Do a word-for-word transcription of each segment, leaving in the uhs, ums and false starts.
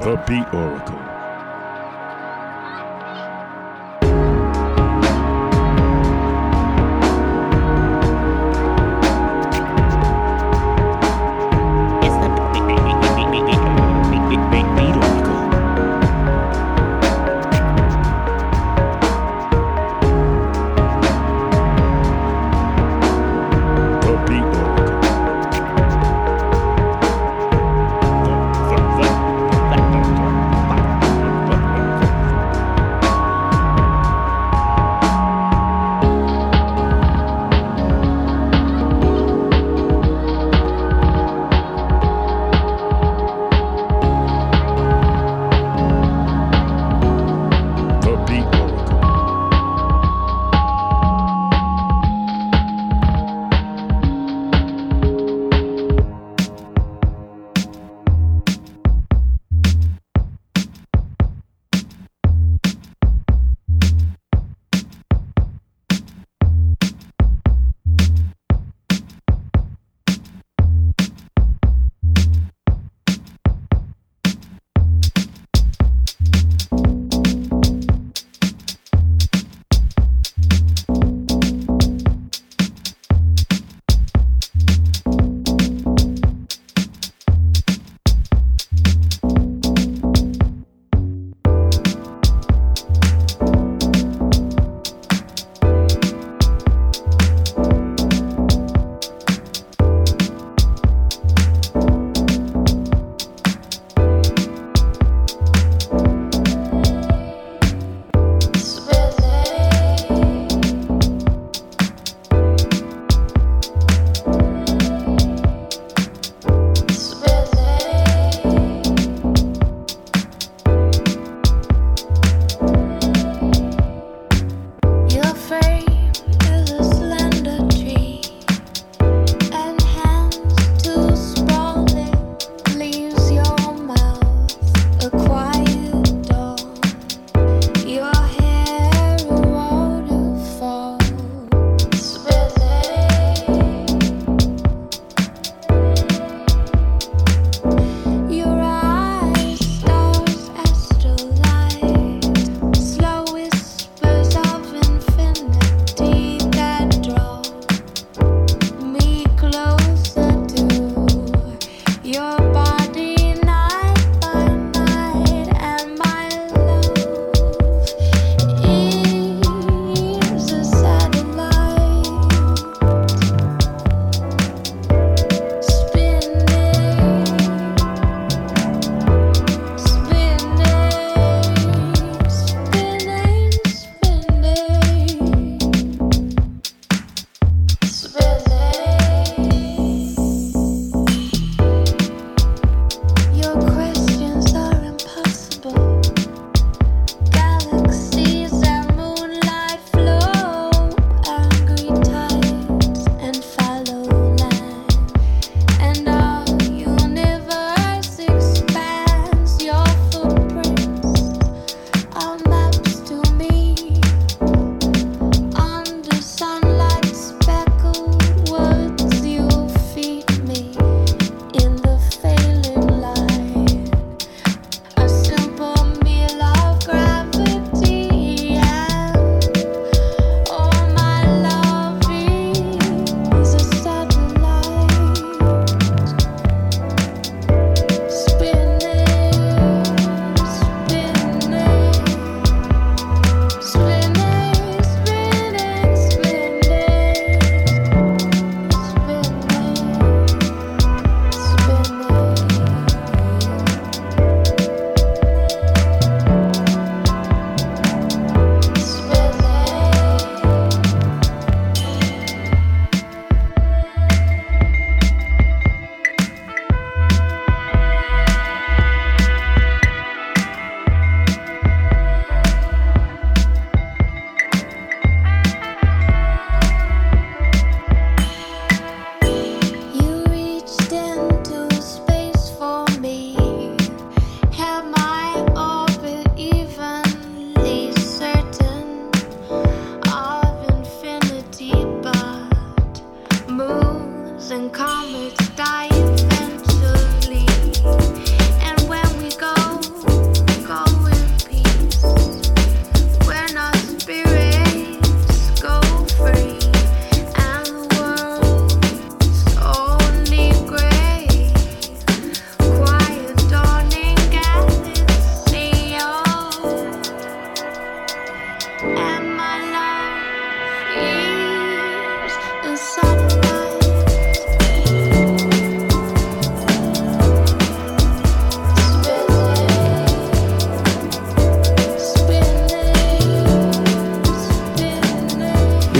The Beat Oracle.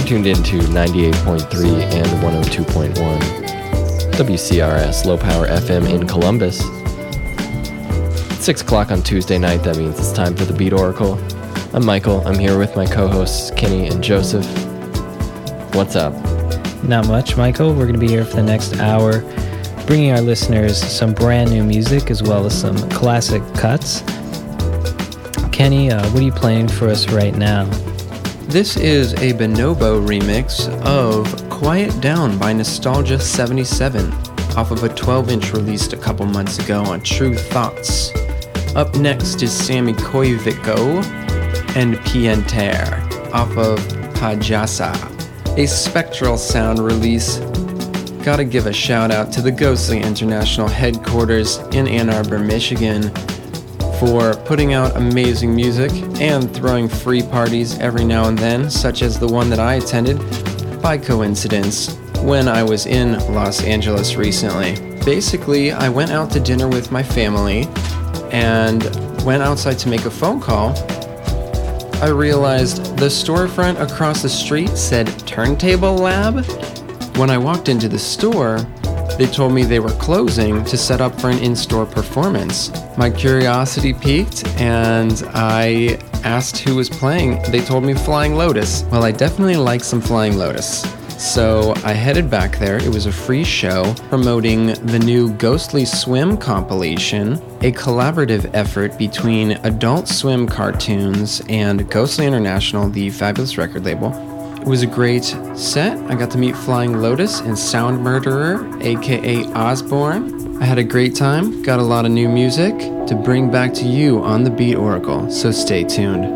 tuned into ninety-eight point three and one oh two point one W C R S Low Power F M in Columbus. It's six o'clock on Tuesday night. That means it's time for the Beat Oracle. I'm Michael. I'm here with my co-hosts Kenny and Joseph. What's up? Not much, Michael. We're going to be here for the next hour, bringing our listeners some brand new music as well as some classic cuts. Kenny, uh, what are you playing for us right now? This is a Bonobo remix of Quiet Down by Nostalgia seventy-seven off of a twelve inch released a couple months ago on True Thoughts. Up next is Sammy Koivico and Pienter off of Pajasa, a spectral sound release. Gotta give a shout out to the Ghostly International headquarters in Ann Arbor, Michigan, for putting out amazing music and throwing free parties every now and then, such as the one that I attended by coincidence when I was in Los Angeles recently. Basically, I went out to dinner with my family and went outside to make a phone call. I realized the storefront across the street said Turntable Lab. When I walked into the store, they told me they were closing to set up for an in-store performance. My curiosity piqued, and I asked who was playing. They told me Flying Lotus. Well, I definitely like some Flying Lotus. So I headed back there. It was a free show promoting the new Ghostly Swim compilation, a collaborative effort between Adult Swim Cartoons and Ghostly International, the fabulous record label. It was a great set. I got to meet Flying Lotus and Sound Murderer, aka Osborne. I had a great time, got a lot of new music to bring back to you on the Beat Oracle, so stay tuned.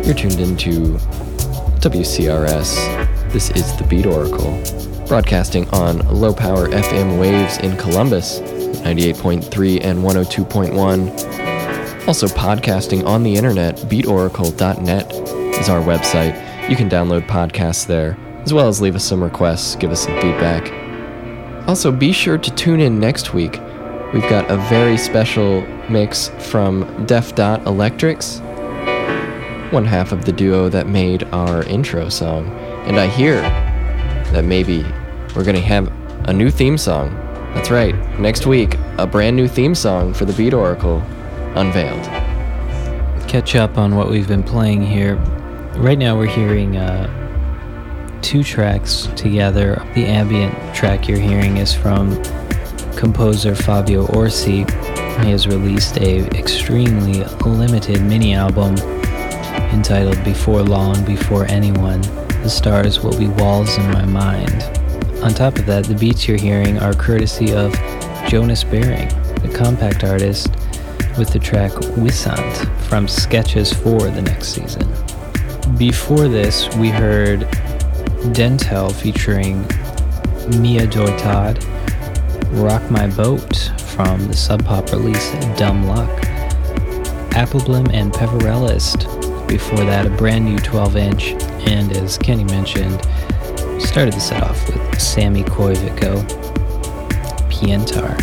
You're tuned into W C R S. This is the Beat Oracle, broadcasting on low power F M waves in Columbus, ninety-eight point three and one oh two point one. Also podcasting on the internet, beat oracle dot net is our website. You can download podcasts there, as well as leave us some requests, give us some feedback. Also, be sure to tune in next week. We've got a very special mix from Def Dot Electrics, one half of the duo that made our intro song. And I hear that maybe we're going to have a new theme song. That's right, next week, a brand new theme song for the Beat Oracle unveiled. Catch up on what we've been playing here. Right now we're hearing uh, two tracks together. The ambient track you're hearing is from composer Fabio Orsi. He has released a extremely limited mini album entitled Before Long, Before Anyone. The stars will be walls in my mind. On top of that, the beats you're hearing are courtesy of Jonas Bering, the compact artist, with the track Wissant from Sketches for the Next Season. Before this, we heard Dentel featuring Mia Dortad, Rock My Boat from the Sub Pop release Dumb Luck, Appleblim and Peverellist. Before that, a brand new twelve inch, and as Kenny mentioned, we started the set off with Sammy Koivico, Pientar.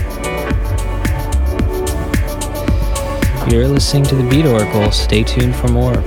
You're listening to the Beat Oracle. Stay tuned for more.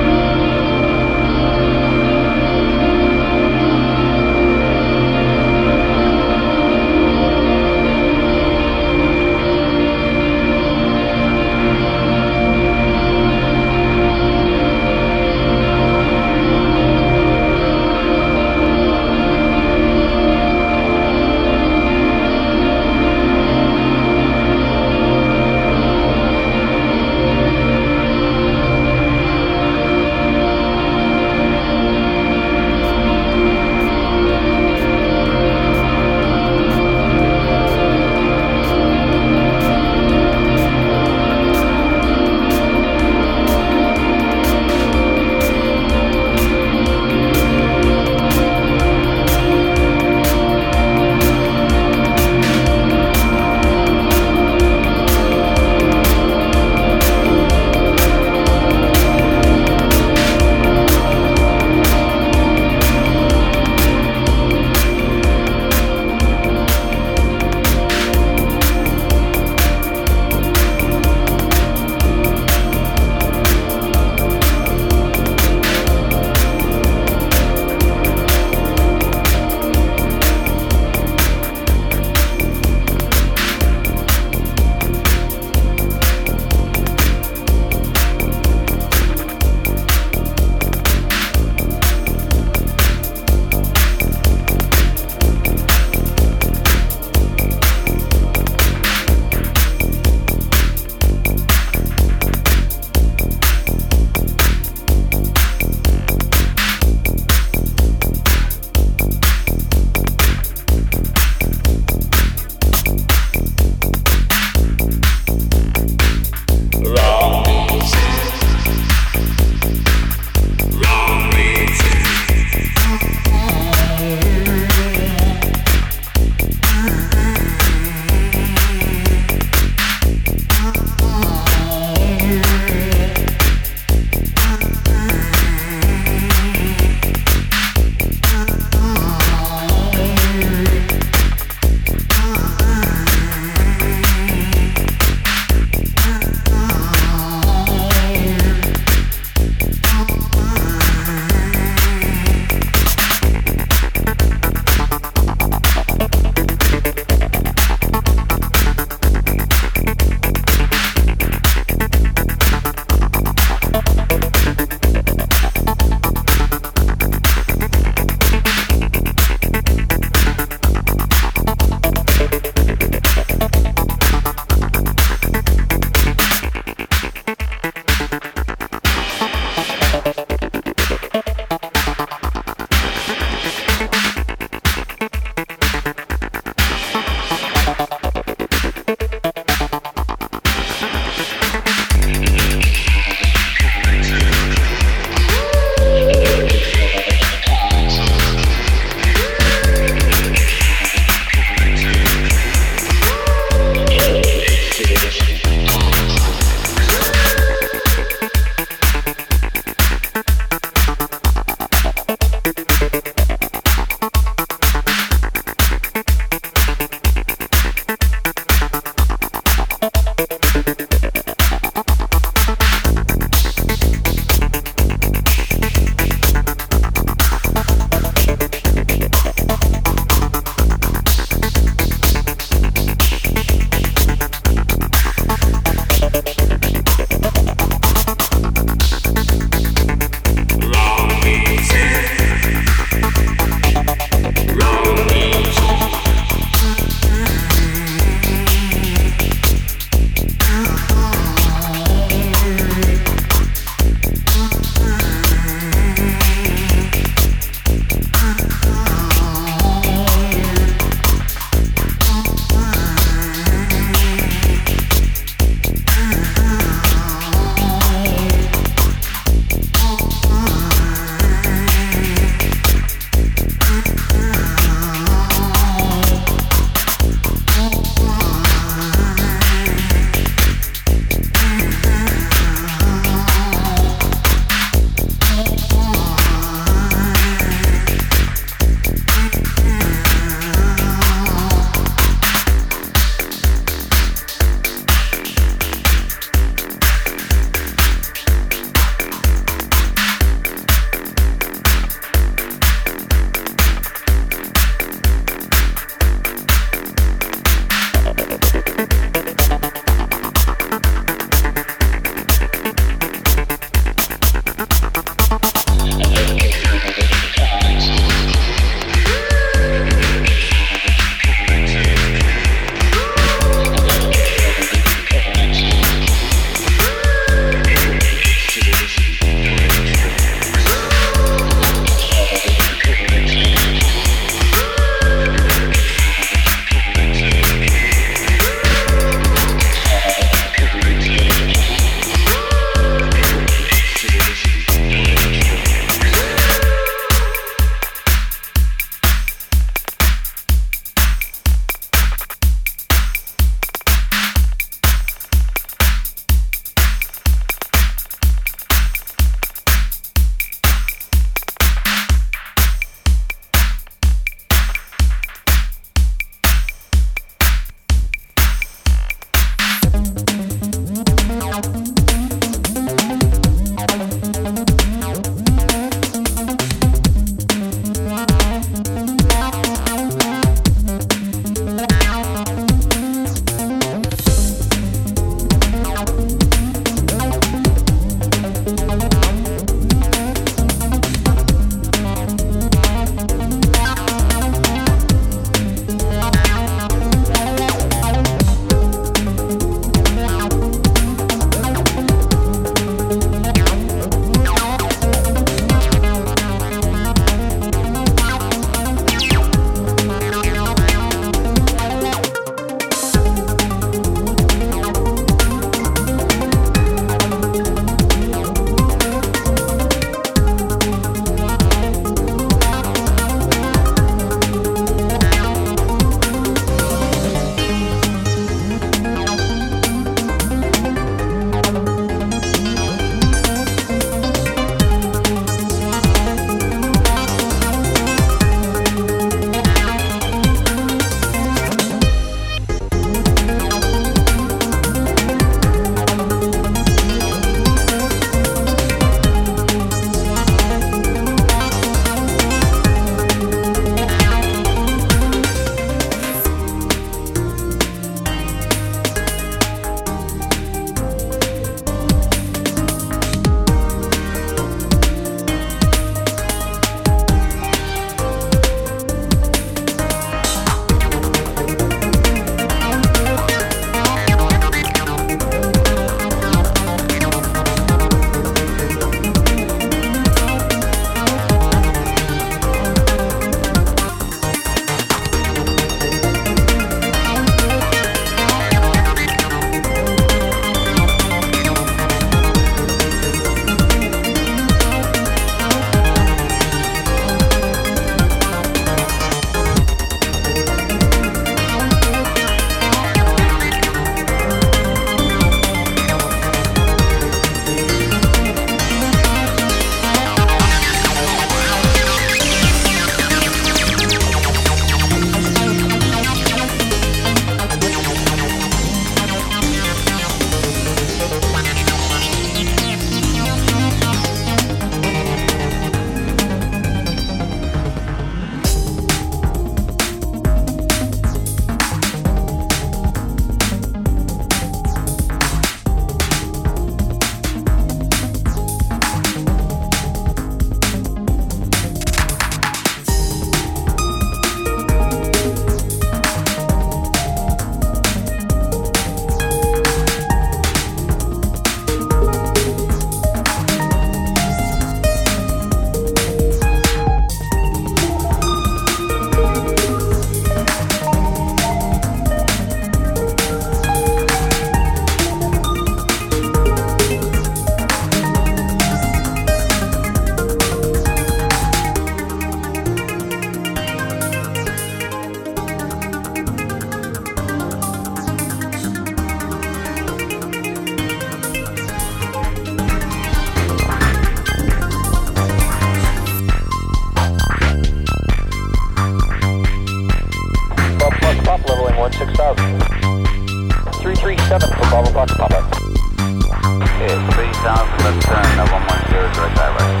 thousand. three three seven for Bravo Fox, Papa. Okay, three thousand, left turn, uh, one one zero, direct direct.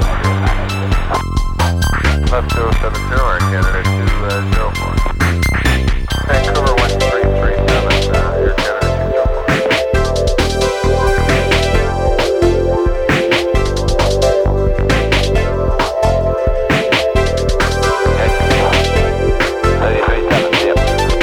Left zero seven zero, or Canada two zero four. Vancouver one three three seven, uh, Air Canada two zero four. thirty-three seven, yep.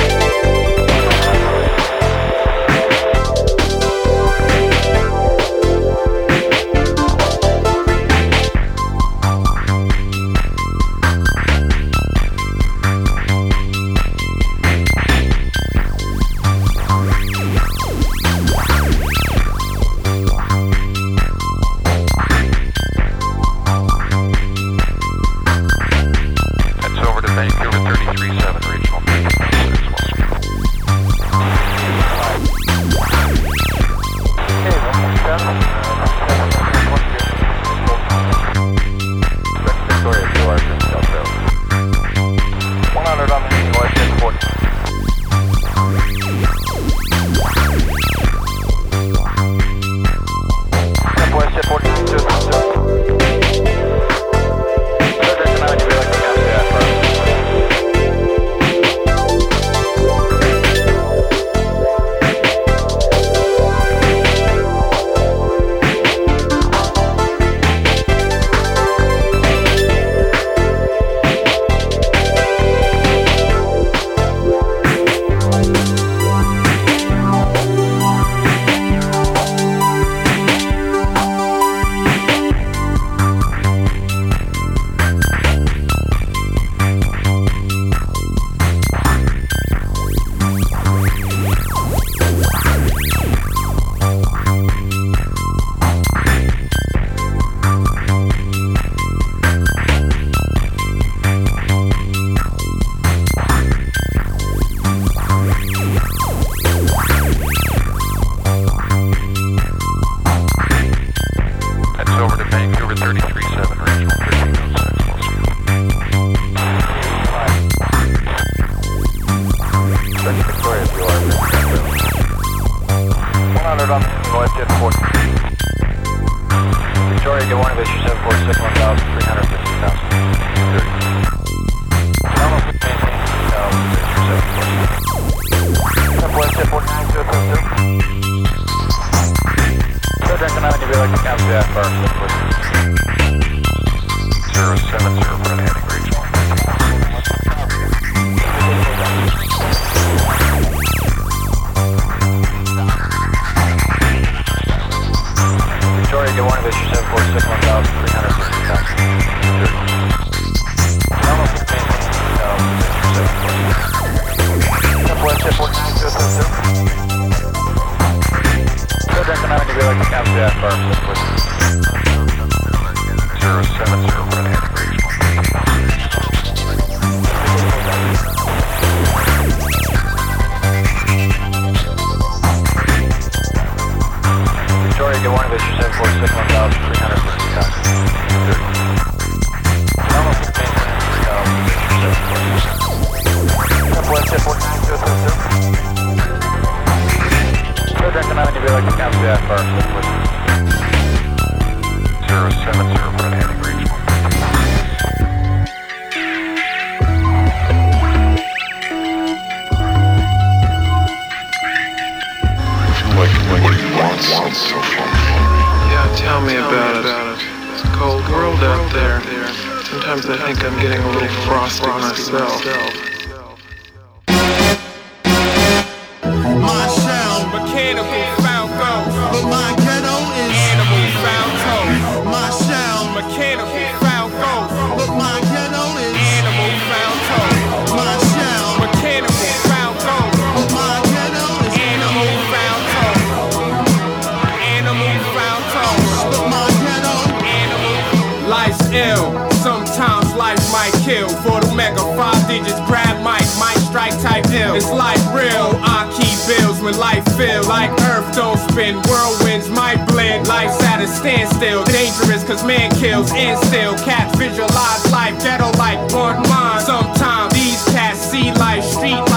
It's like real, I keep bills when life feel like earth don't spin. Whirlwinds might blend, life's at a standstill. Dangerous cause man kills and still. Cats visualize life, ghetto like one mind. Sometimes these cats see life street like in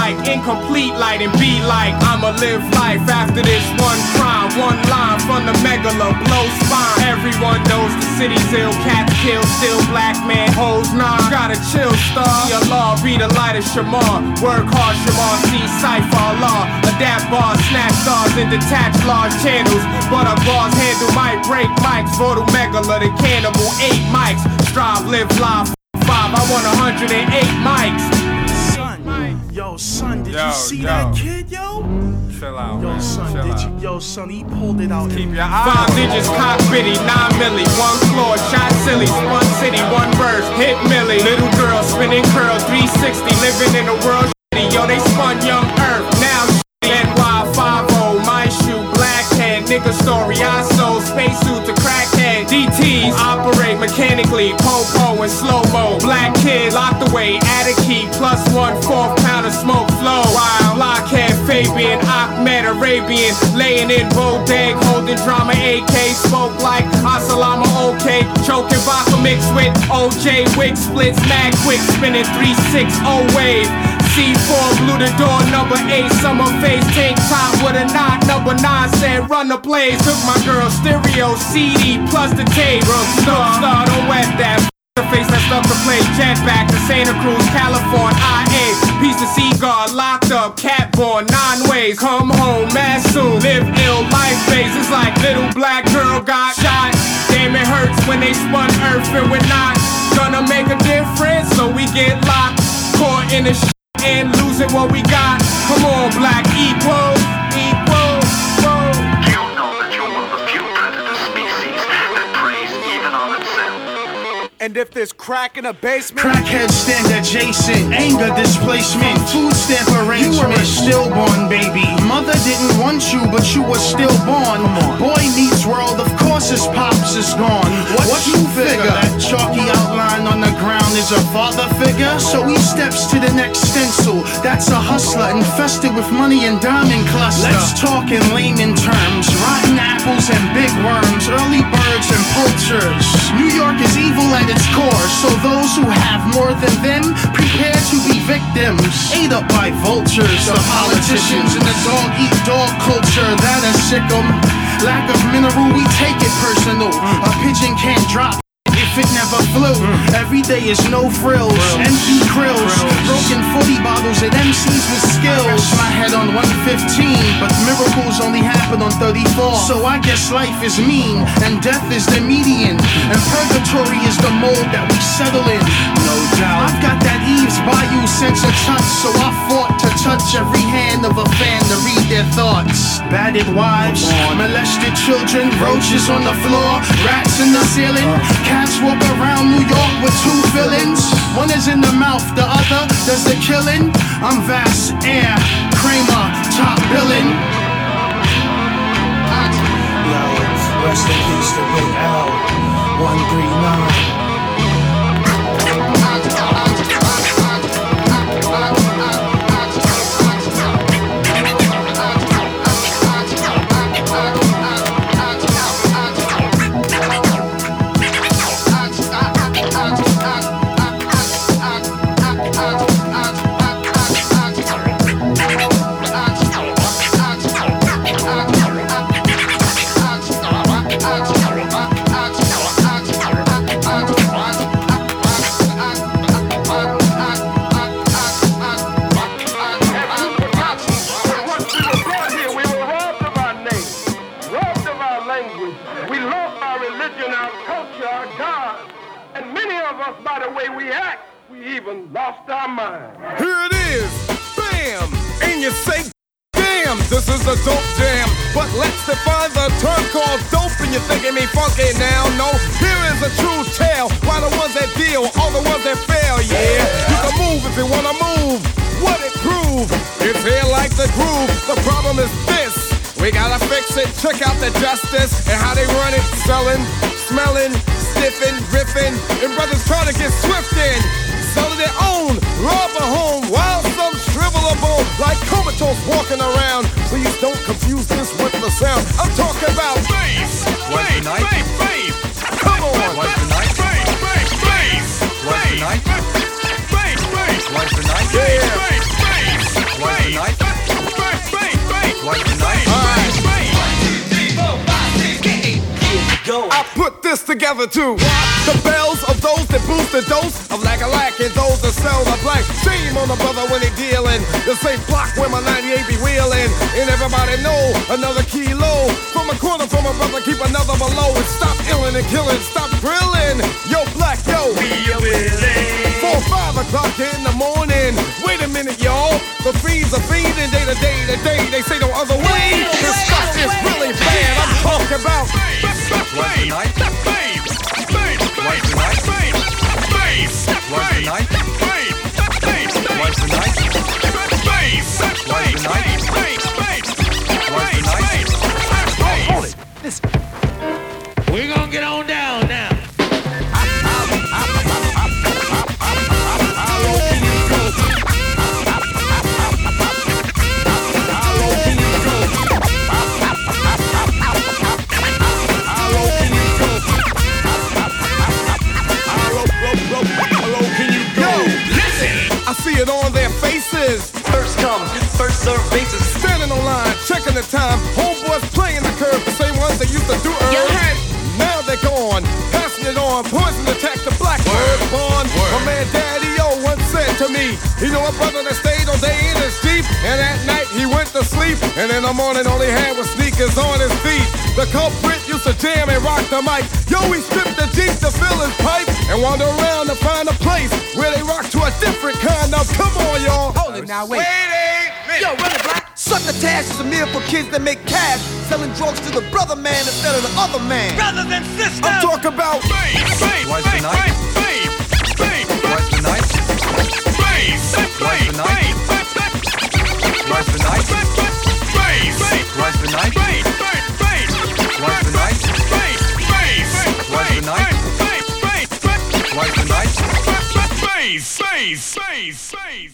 complete light and be like I'ma live life after this one crime. One line from the megala, blow spine. Everyone knows the city's ill, cats kill, still black man hoes nah. Gotta chill, star. Your law, be the light of Shamar. Work hard, Shamar, see cipher law. Adapt bars, snatch stars and detach large channels. But our bars handle might break mics. Voodoo megala, the cannibal, eight mics. Strive, live live, five. I want a hundred and eight mics. Son, yo, son, did yo, you see yo. that kid, yo? Chill out, Yo, man. son, Chill did out. you? Yo, son, he pulled it out. Keep your eye Five digits, cock bitty, nine milli, one floor, shot silly, spun city, one verse, hit milli. Little girl spinning curl, three sixty, living in a world shitty. Yo, they spun young earth, now shitty. N Y fifty, my shoe, black head, nigga story, I sold spacesuit to crackhead. D Ts operate mechanically, po-po and slow-mo. Black kid locked away, add a key, plus one fourth pound of smoke flow. While blockhead Fabian, Ahmed Arabian, laying in bodeg, holding drama A K, smoke like Asalama OK, choking vodka mixed with O J, wig splits, mad quick, spinning three six oh wave. C four blew the door, number eight, summer face, tank top with a knot, number nine said run the plays. Took my girl stereo, C D plus the tape. Snow star, don't wet that. The face that stuff to play, jetpack to Santa Cruz, California, I A. Piece of cigar, locked up, cat born, nine ways. Come home, mad soon, live ill, life phase. It's like little black girl got shot. Damn, it hurts when they spun earth and we're not gonna make a difference. So we get locked, caught in the shit and losing what we got. Come on, black equal, equal, equal. You know that you're one of the few predator species that preys even on itself. And if there's crack in a basement, crackheads stand adjacent, anger displacement, food stamp arrangement. You were a stillborn baby. Mother didn't want you, but you were stillborn. Boy meets world, of course his pops is gone. What, what you figure? That chalky outline on the ground is a father figure. So he steps to the next stencil. That's a hustler infested with money and diamond cluster. Let's talk in layman terms. Rotten apples and big worms, early birds and poachers. New York is evil at its core, so those who have more than them prepare to be victims, ate up by vultures. The politicians and the dog eat dog culture that is sick 'em. Lack of mineral, we take it personal. A pigeon can't drop if it never flew. Every day is no frills, empty krills, broken forty bottles at M Cs with skills. My head on one fifteen, but miracles only happen on thirty-four. So I guess life is mean, and death is the median, and purgatory is the mold that we settle in. No doubt, I've got that Eve's Bayou sense of touch, so I fought to touch every hand of a fan to read their thoughts. Battered wives, molested children, roaches on the floor, rats in the ceiling. Cats walk around New York with two villains. One is in the mouth, the other does the killing. I'm Vast Air, Kramer, top billing. yo, rest in peace to Big L, one three nine. Lost our mind. Here it is, bam, and you say, damn, this is a dope jam. But let's define the term called dope, and you're thinking me funky now. No, here is a true tale. Why the ones that deal, all the ones that fail, yeah. You can move if you wanna move. What it prove? It's here like the groove. The problem is this. We gotta fix it, check out the justice and how they run it, selling, smelling, sniffing, riffing, and brothers trying to get swift in. Selling their own, rob a home, while some shrivel a bone like comatose walking around. Please don't confuse this with the sound. I'm talking about bass, bass, bass, bass. Come on, what's the night? Bass, bass, bass. What's the night? Bass, bass. What's the night? Yeah. Bass, bass. What's the night? together to rock the bells of those that boost the dose of lack-a-lack and those that sell the black. Shame on the brother when they dealing. The same block where my ninety-eight be wheeling. And everybody know another kilo. From a corner from a brother, keep another below. And stop illing and killing, stop grilling. Yo, black, yo. We are willing. Four, five o'clock in the morning. Wait a minute, y'all. The fiends are feeding day to day to day. They say no other way. This stuff is really bad. I'm talking about. Twice the night. Twice the night. Twice the night. Twice the night. Twice the night. Twice the night. Hold it. Listen. We're gonna get on down now. I see it on their faces. First come, first serve basis. Standing on line, checking the time. Homeboys playing the curve, the same ones they used to do early. Now they're gone, passing it on. Poison attack the black word born. My man Daddy-O once said to me, he know a brother that stayed all day in his Jeep, and at night he went to sleep, and in the morning all he had was sneakers on his feet. The culprit used to jam and rock the mic. Yo, he stripped the Jeep to fill his pipe and wander around to find a place where they rock to a different kind of. Come on, y'all. Hold it now, wait. Wait a minute. Yo, run it, black. Succotash is a meal for kids that make cash, selling drugs to the brother man instead of the other man. Brothers and sisters. I'm talking about. Twice the night. Twice the night. Twice the night. Twice the night. Twice the night. Twice the night. Twice the night. Twice the night. Space, space, space, space.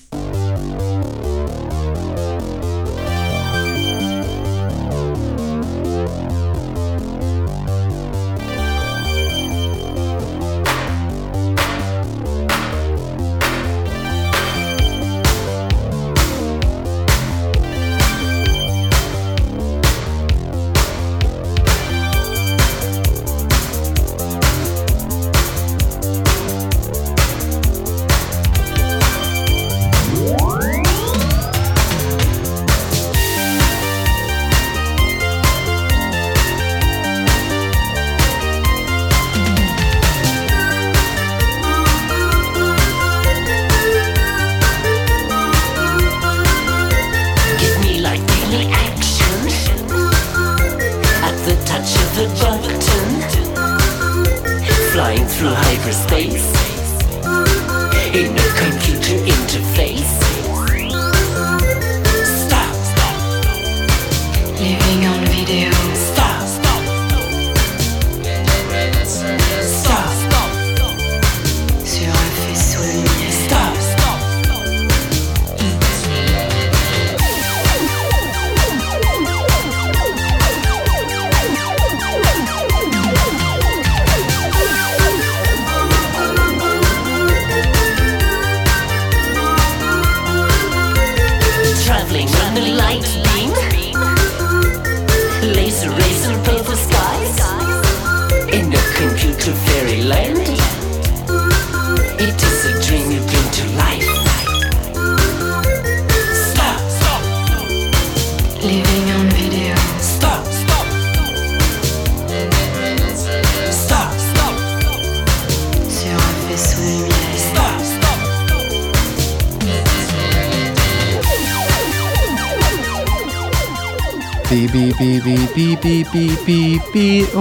Beep, beep, beep, beep, beep, beep, beep, beep, Beat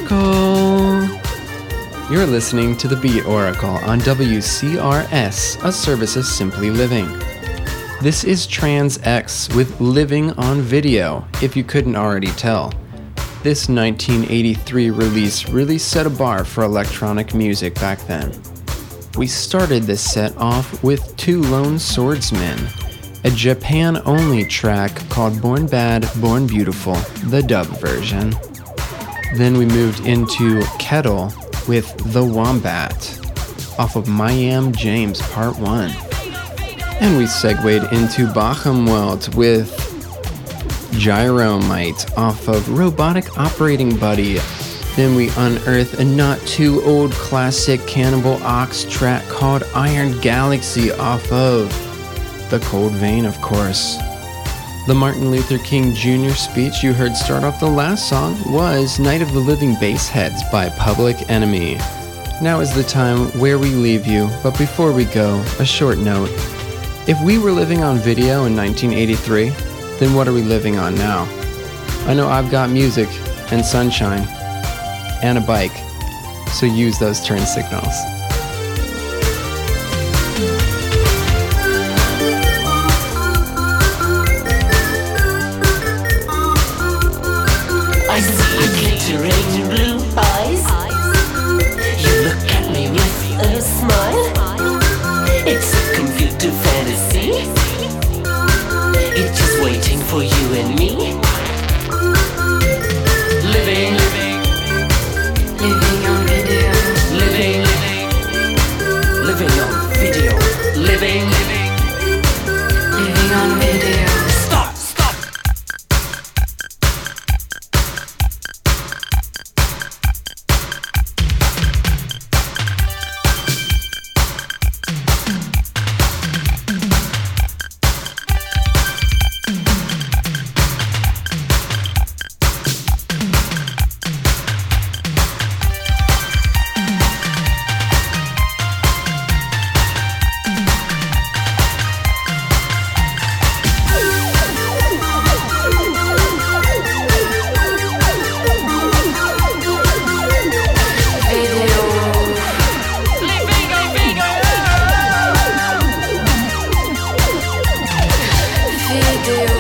Oracle. You're listening to the Beat Oracle on W C R S, a service of Simply Living. This is Trans X with Living on Video, if you couldn't already tell. This nineteen eighty-three release really set a bar for electronic music back then. We started this set off with Two Lone Swordsmen, a Japan-only track called Born Bad, Born Beautiful, the dub version. Then we moved into Kettle with The Wombat, off of Miami James Part one. And we segued into Bachemwelt with Gyromite, off of Robotic Operating Buddy Then we unearth a not too old classic Cannibal Ox track called Iron Galaxy off of The Cold Vein, of course. The Martin Luther King Junior speech you heard start off the last song was Night of the Living Bassheads by Public Enemy. Now is the time where we leave you, but before we go, a short note. If we were living on video in nineteen eighty-three, then what are we living on now? I know I've got music and sunshine and a bike, so use those turn signals. I see your glittering blue eyes. You look at me with a smile. It's a computer fantasy. It's just waiting for you and me. Living, living, living on video. Living, living, living on video. Living, living, living on video. Stop, stop. Video.